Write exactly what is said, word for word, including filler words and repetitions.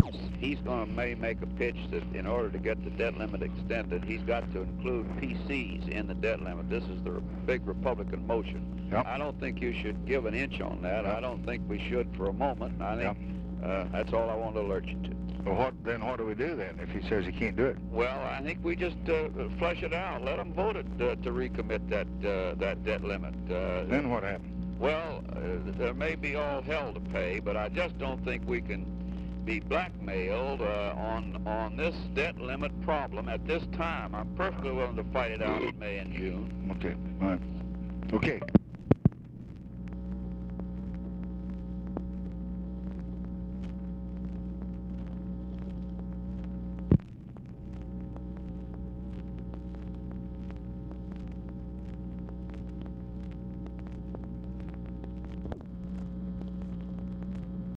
he's going to may make a pitch that in order to get the debt limit extended, he's got to include P Cs in the debt limit. This is the big Republican motion. Yep. I don't think you should give an inch on that. Yep. I don't think we should for a moment. I think Yep. uh, that's all I want to alert you to. Well, what, then what do we do then if he says he can't do it? Well, I think we just uh, flush it out. Let them vote it uh, to recommit that uh, that debt limit. Uh, Then what happens? Well, uh, there may be all hell to pay, but I just don't think we can be blackmailed uh, on on this debt limit problem at this time. I'm perfectly willing to fight it out in May and June. Okay, all right. Okay.